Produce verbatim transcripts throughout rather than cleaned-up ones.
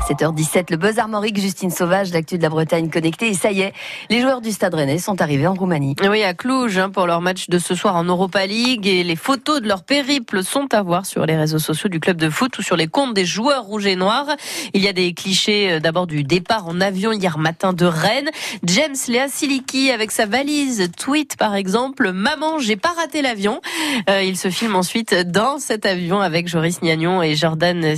sept heures dix-sept, le buzz armorique, Justine Sauvage, l'actu de la Bretagne connectée. Et ça y est, les joueurs du Stade Rennais sont arrivés en Roumanie. Oui, à Cluj, hein, pour leur match de ce soir en Europa League. Et les photos de leur périple sont à voir sur les réseaux sociaux du club de foot ou sur les comptes des joueurs rouges et noirs. Il y a des clichés d'abord du départ en avion hier matin de Rennes. James Lea Siliki avec sa valise tweet par exemple: maman, j'ai pas raté l'avion. Euh, il se filme ensuite dans cet avion avec Joris Gnagnon et Jordan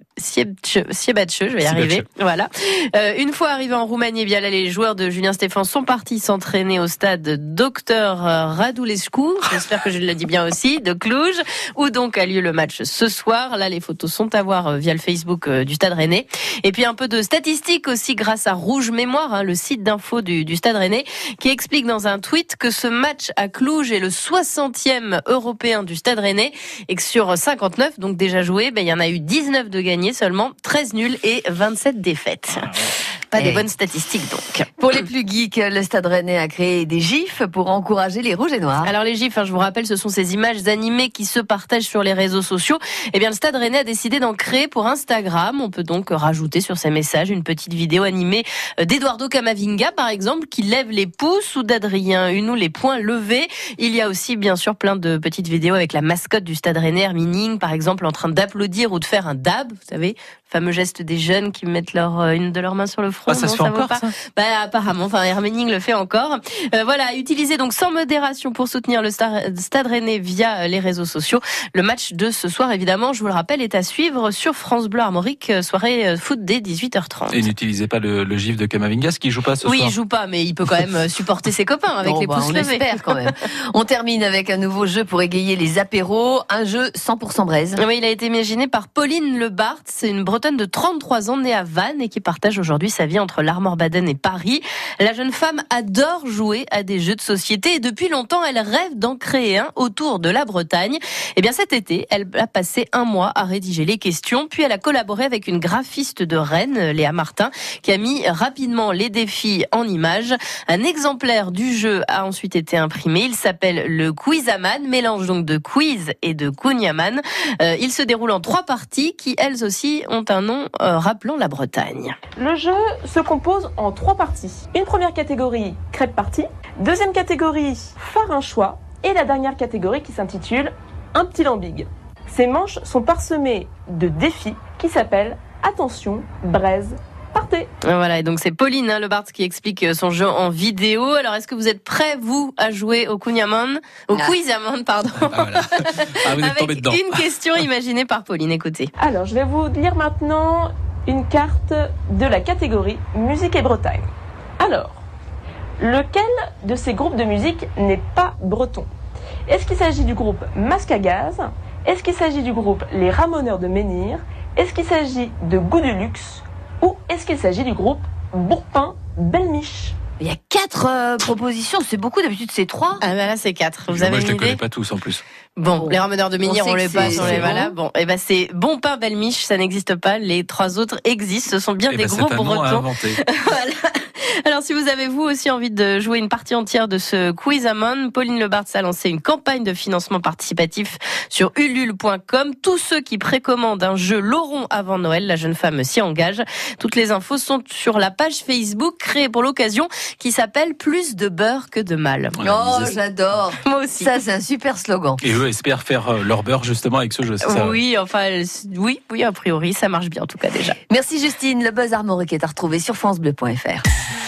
Siebatche, je vais y arriver. Voilà. Euh, une fois arrivés en Roumanie, eh bien là, les joueurs de Julien Stéphan sont partis s'entraîner au stade Docteur Radulescu, j'espère que je le dis bien aussi, de Cluj, où donc a lieu le match ce soir. Là, les photos sont à voir via le Facebook du Stade Rennais. Et puis un peu de statistiques aussi grâce à Rouge Mémoire, hein, le site d'info du, du Stade Rennais, qui explique dans un tweet que ce match à Cluj est le soixantième européen du Stade Rennais et que sur cinquante-neuf, donc déjà joué, ben, il y en a eu dix-neuf de gagnés seulement, treize nuls et vingt-sept défaites. Pas des bonnes statistiques donc. Pour les plus geeks, le Stade Rennais a créé des gifs pour encourager les rouges et noirs. Alors les gifs, hein, je vous rappelle, ce sont ces images animées qui se partagent sur les réseaux sociaux. Eh bien, le Stade Rennais a décidé d'en créer pour Instagram. On peut donc rajouter sur ces messages une petite vidéo animée d'Eduardo Camavinga, par exemple, qui lève les pouces, ou d'Adrien Hunou, les poings levés. Il y a aussi, bien sûr, plein de petites vidéos avec la mascotte du Stade Rennais, Hermining, par exemple, en train d'applaudir ou de faire un dab, vous savez, le fameux geste des jeunes qui mettent leur, une de leurs mains sur le front. Ah, ça non, se fait ça encore, pas. ça Bah, apparemment, enfin, Hermining le fait encore. Euh, voilà, utilisez donc sans modération pour soutenir le Stade Rennais via les réseaux sociaux. Le match de ce soir, évidemment, je vous le rappelle, est à suivre sur France Bleu Armorique, soirée foot dès dix-huit heures trente. Et n'utilisez pas le, le gif de Camavinga, ce qui joue pas ce oui, soir. Oui, il joue pas, mais il peut quand même supporter ses copains avec bon, les bah, pouces on levés. Espère quand même. On termine avec un nouveau jeu pour égayer les apéros, un jeu cent pour cent braise. Oui, il a été imaginé par Pauline Lebart. C'est une Bretonne de trente-trois ans née à Vannes et qui partage aujourd'hui sa vie entre l'Armor-Baden et Paris. La jeune femme adore jouer à des jeux de société et depuis longtemps, elle rêve d'en créer un autour de la Bretagne. Et bien cet été, elle a passé un mois à rédiger les questions, puis elle a collaboré avec une graphiste de Rennes, Léa Martin, qui a mis rapidement les défis en images. Un exemplaire du jeu a ensuite été imprimé. Il s'appelle le Quizaman, mélange donc de quiz et de Kunyaman. Euh, il se déroule en trois parties qui, elles aussi, ont un nom euh, rappelant la Bretagne. Le jeu se compose en trois parties. Une première catégorie, crêpe partie. Deuxième catégorie, phare un choix. Et la dernière catégorie qui s'intitule un petit lambigue. Ces manches sont parsemées de défis qui s'appellent Attention, braise, partez. Voilà, et donc c'est Pauline hein, Lebart qui explique son jeu en vidéo. Alors est-ce que vous êtes prêts, vous, à jouer au Kunyaman, au ah. Quizaman, pardon, ah, voilà. ah, vous êtes tombé dedans. Une question imaginée par Pauline, écoutez. Alors, je vais vous lire maintenant une carte de la catégorie musique et Bretagne. Alors, lequel de ces groupes de musique n'est pas breton ? Est-ce qu'il s'agit du groupe Masque à Gaz ? Est-ce qu'il s'agit du groupe Les Ramoneurs de Menhir ? Est-ce qu'il s'agit de Goût du Luxe ? Ou est-ce qu'il s'agit du groupe Bourpin Belmiche ? Il y a quatre euh, propositions, c'est beaucoup, d'habitude c'est trois. Ah ben là c'est quatre. Vous Moi, avez je une les idée ? connais pas tous en plus. Bon, bon, les Ramoneurs de Menhir, on, on les passe, on les voilà. Bon, et ben c'est Bon Pain Belmiche, ça n'existe pas. Les trois autres existent. Ce sont bien et des ben, gros c'est un nom à bretons. inventer. Voilà. Alors, si vous avez vous aussi envie de jouer une partie entière de ce Quizaman, Pauline Lebart a lancé une campagne de financement participatif sur ulule point com. Tous ceux qui précommandent un jeu l'auront avant Noël. La jeune femme s'y engage. Toutes les infos sont sur la page Facebook créée pour l'occasion qui s'appelle Plus de beurre que de mal. Voilà, oh, j'adore. Moi aussi. Ça, c'est un super slogan. Et eux espèrent faire leur beurre justement avec ce jeu, c'est ça ? Oui, enfin, oui, oui, a priori, ça marche bien en tout cas déjà. Merci Justine. Le buzz armorique est à retrouver sur francebleu point fr.